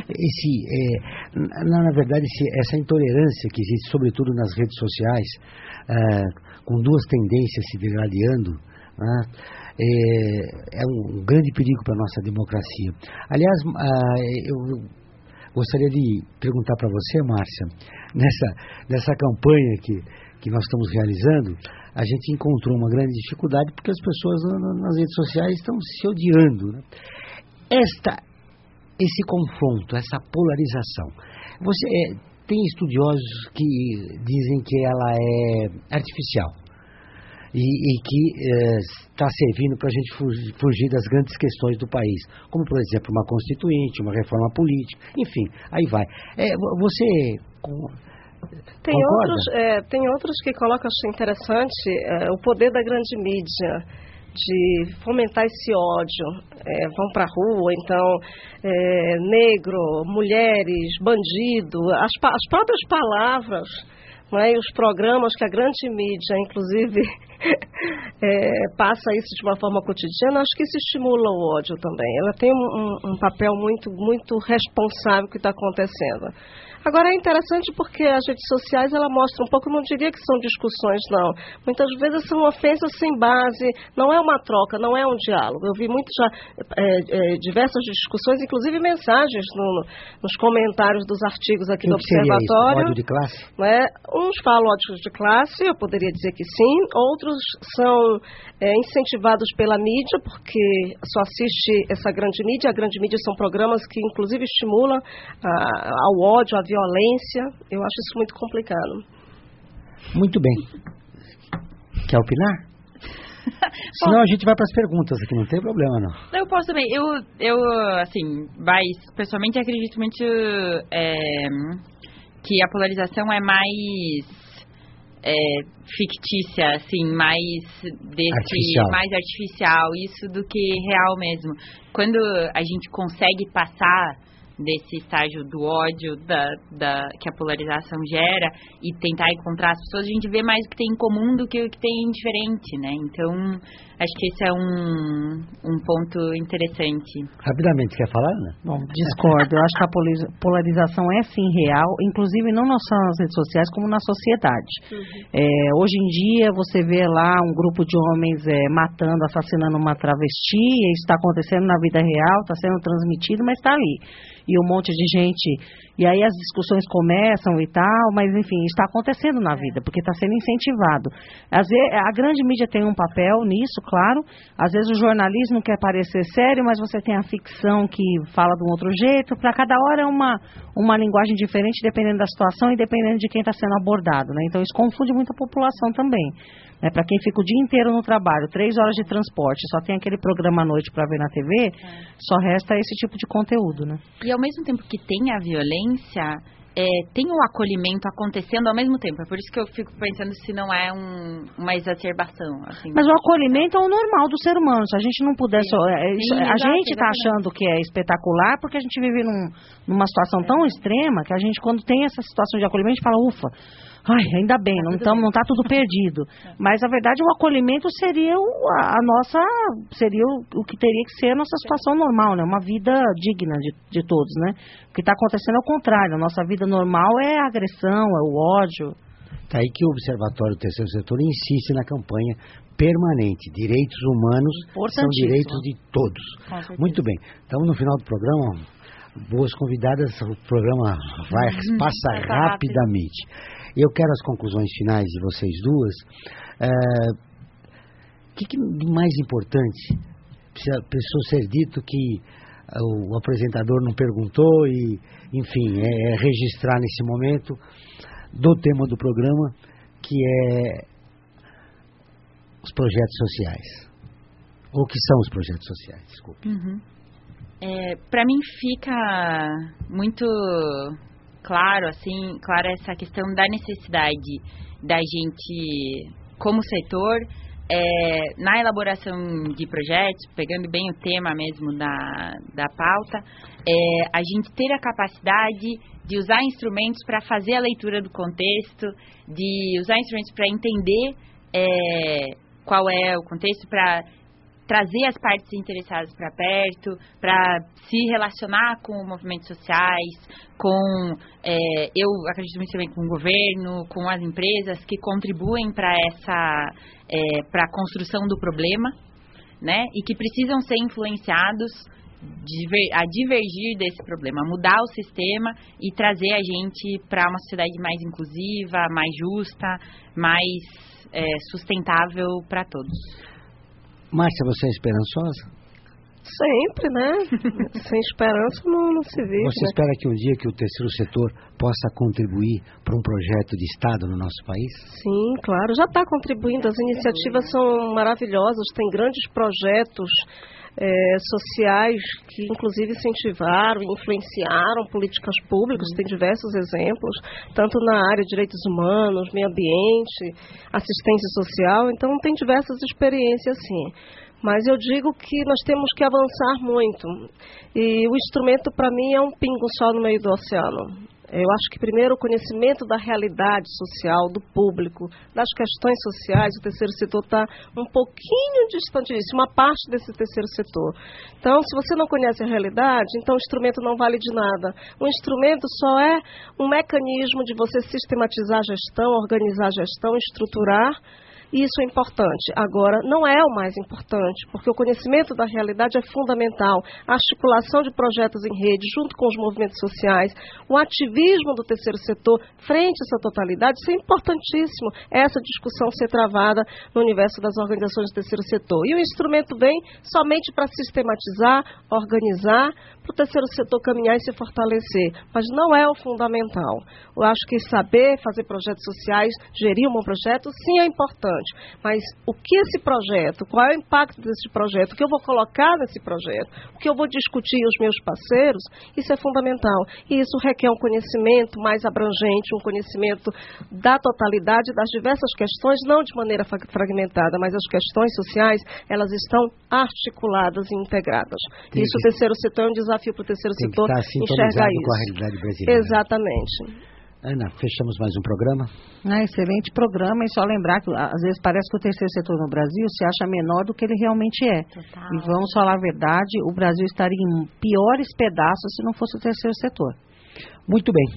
Na verdade, essa intolerância que existe, sobretudo nas redes sociais, com duas tendências se degradando, é um grande perigo para a nossa democracia. Aliás, eu gostaria de perguntar para você, Márcia, nessa campanha que nós estamos realizando, a gente encontrou uma grande dificuldade porque as pessoas nas redes sociais estão se odiando, né? Esse confronto, essa polarização, tem estudiosos que dizem que ela é artificial. E que está servindo para a gente fugir das grandes questões do país, como, por exemplo, uma constituinte, uma reforma política, enfim, aí vai. Tem outros que colocam, acho interessante, o poder da grande mídia, de fomentar esse ódio, vão para a rua, então, negro, mulheres, bandido, as próprias palavras, e os programas que a grande mídia, inclusive, passa isso de uma forma cotidiana, acho que isso estimula o ódio também. Ela tem um papel muito, muito responsável que está acontecendo. Agora é interessante porque as redes sociais, ela mostra um pouco, não diria que são discussões, não. Muitas vezes são ofensas sem base, não é uma troca, não é um diálogo. Eu vi diversas discussões, inclusive mensagens nos comentários dos artigos aqui do Observatório. Ódio de classe? Uns falam ódio de classe, eu poderia dizer que sim. Outros são incentivados pela mídia, porque só assiste essa grande mídia. A grande mídia são programas que, inclusive, estimulam ao ódio, à violência. Eu acho isso muito complicado. Muito bem. Quer opinar? Senão a gente vai para as perguntas aqui, não tem problema, não. Eu posso também. Eu assim, pessoalmente acredito muito que a polarização é mais fictícia, assim, mais artificial, isso do que real mesmo. Quando a gente consegue passar desse estágio do ódio que a polarização gera e tentar encontrar as pessoas, a gente vê mais o que tem em comum do que o que tem em diferente, né? Então, acho que esse é um ponto interessante. Rapidamente, quer falar, Ana? Bom, discordo. Eu acho que a polarização é sim real, inclusive não só nas redes sociais, como na sociedade. Hoje em dia, você vê lá um grupo de homens matando, assassinando uma travesti, e isso está acontecendo na vida real, está sendo transmitido, mas está ali. E um monte de gente... E aí as discussões começam e tal, mas enfim, está acontecendo na vida, porque está sendo incentivado. Às vezes, a grande mídia tem um papel nisso, claro. Às vezes o jornalismo quer parecer sério, mas você tem a ficção que fala de um outro jeito. Para cada hora é uma linguagem diferente, dependendo da situação e dependendo de quem está sendo abordado, né? Então isso confunde muito a população também. Para quem fica o dia inteiro no trabalho, 3 horas de transporte, só tem aquele programa à noite para ver na TV, só resta esse tipo de conteúdo, né? E ao mesmo tempo que tem a violência, tem o acolhimento acontecendo ao mesmo tempo. É por isso que eu fico pensando se não é uma exacerbação. Assim. Mas o acolhimento é o normal do ser humano. Se a gente não pudesse... a gente está achando que é espetacular porque a gente vive numa situação tão extrema que a gente, quando tem essa situação de acolhimento, a gente fala, ufa, ai, ainda bem, não está tudo perdido. Mas, na verdade, o acolhimento seria seria o que teria que ser a nossa situação normal, né? Uma vida digna de todos, né? O que está acontecendo é o contrário. A nossa vida normal é a agressão, é o ódio. Está aí que o Observatório do Terceiro Setor insiste na campanha permanente. Direitos humanos são direitos de todos. Muito bem. Estamos no final do programa. Boas convidadas, o programa passa rapidamente. Eu quero as conclusões finais de vocês duas. O que de mais importante precisa ser dito que o apresentador não perguntou e, enfim, registrar nesse momento do tema do programa, que é os projetos sociais. Ou que são os projetos sociais, desculpe. Para mim fica muito clara essa questão da necessidade da gente, como setor, na elaboração de projetos, pegando bem o tema mesmo da pauta, a gente ter a capacidade de usar instrumentos para fazer a leitura do contexto, de usar instrumentos para entender qual é o contexto, para trazer as partes interessadas para perto, para se relacionar com movimentos sociais, eu acredito muito também com o governo, com as empresas que contribuem para para a construção do problema, né? E que precisam ser influenciados a divergir desse problema, mudar o sistema e trazer a gente para uma sociedade mais inclusiva, mais justa, mais sustentável para todos. Márcia, você é esperançosa? Sempre, né? Sem esperança não se vive. Você espera que um dia que o terceiro setor possa contribuir para um projeto de Estado no nosso país? Sim, claro, já está contribuindo. As iniciativas são maravilhosas, tem grandes projetos sociais que inclusive incentivaram e influenciaram políticas públicas, tem diversos exemplos, tanto na área de direitos humanos, meio ambiente, assistência social, então tem diversas experiências sim. Mas eu digo que nós temos que avançar muito. E o instrumento, para mim, é um pingo só no meio do oceano. Eu acho que, primeiro, o conhecimento da realidade social, do público, das questões sociais, o terceiro setor está um pouquinho distante disso, uma parte desse terceiro setor. Então, se você não conhece a realidade, então o instrumento não vale de nada. O instrumento só é um mecanismo de você sistematizar a gestão, organizar a gestão, estruturar. Isso é importante. Agora, não é o mais importante, porque o conhecimento da realidade é fundamental. A articulação de projetos em rede, junto com os movimentos sociais, o ativismo do terceiro setor frente a essa totalidade, isso é importantíssimo. Essa discussão ser travada no universo das organizações do terceiro setor. E o instrumento vem somente para sistematizar, organizar, para o terceiro setor caminhar e se fortalecer. Mas não é o fundamental. Eu acho que saber fazer projetos sociais, gerir um bom projeto, sim é importante. importante. Mas o que esse projeto, qual é o impacto desse projeto, o que eu vou colocar nesse projeto, o que eu vou discutir com os meus parceiros, isso é fundamental. E isso requer um conhecimento mais abrangente, um conhecimento da totalidade das diversas questões, não de maneira fragmentada, mas as questões sociais, elas estão articuladas e integradas. Isso o terceiro setor é um desafio para o terceiro setor enxergar isso. Com a realidade brasileira. Exatamente. Ana, fechamos mais um programa. Excelente programa, e só lembrar que às vezes parece que o terceiro setor no Brasil se acha menor do que ele realmente é. Total. E vamos falar a verdade, o Brasil estaria em piores pedaços se não fosse o terceiro setor. Muito bem.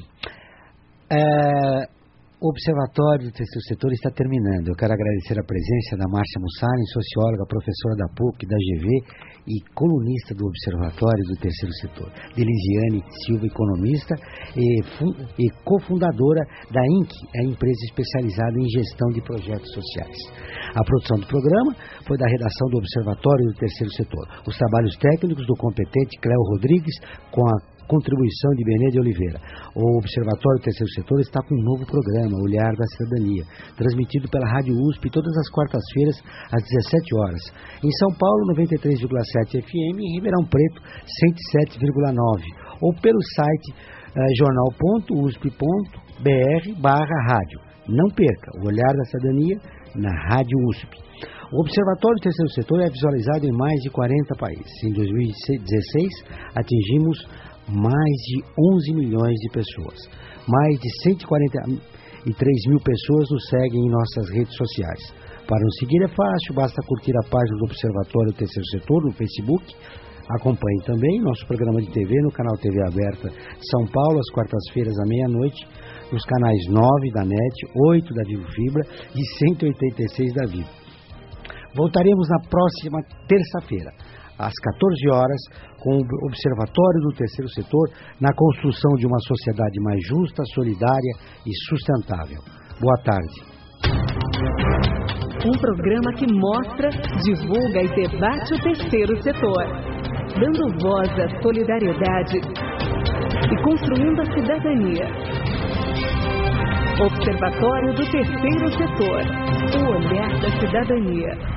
O Observatório do Terceiro Setor está terminando. Eu quero agradecer a presença da Márcia Mussarem, socióloga, professora da PUC, da GV e colunista do Observatório do Terceiro Setor. De Lisiane Silva, economista e cofundadora da INC, a empresa especializada em gestão de projetos sociais. A produção do programa foi da redação do Observatório do Terceiro Setor. Os trabalhos técnicos do competente Cléo Rodrigues, com a contribuição de Benê de Oliveira. O Observatório do Terceiro Setor está com um novo programa, Olhar da Cidadania, transmitido pela Rádio USP todas as quartas-feiras, às 17 horas. Em São Paulo, 93,7 FM, e em Ribeirão Preto, 107,9. Ou pelo site jornal.usp.br/rádio. Não perca, o Olhar da Cidadania na Rádio USP. O Observatório do Terceiro Setor é visualizado em mais de 40 países. Em 2016, atingimos mais de 11 milhões de pessoas. Mais de 143 mil pessoas nos seguem em nossas redes sociais. Para nos seguir é fácil, basta curtir a página do Observatório do Terceiro Setor no Facebook. Acompanhe também nosso programa de TV no canal TV Aberta São Paulo, às quartas-feiras à meia-noite, nos canais 9 da NET, 8 da Vivo Fibra e 186 da Vivo. Voltaremos na próxima terça-feira, às 14 horas, com o Observatório do Terceiro Setor na construção de uma sociedade mais justa, solidária e sustentável. Boa tarde. Um programa que mostra, divulga e debate o terceiro setor, dando voz à solidariedade e construindo a cidadania. Observatório do Terceiro Setor, o olhar da cidadania.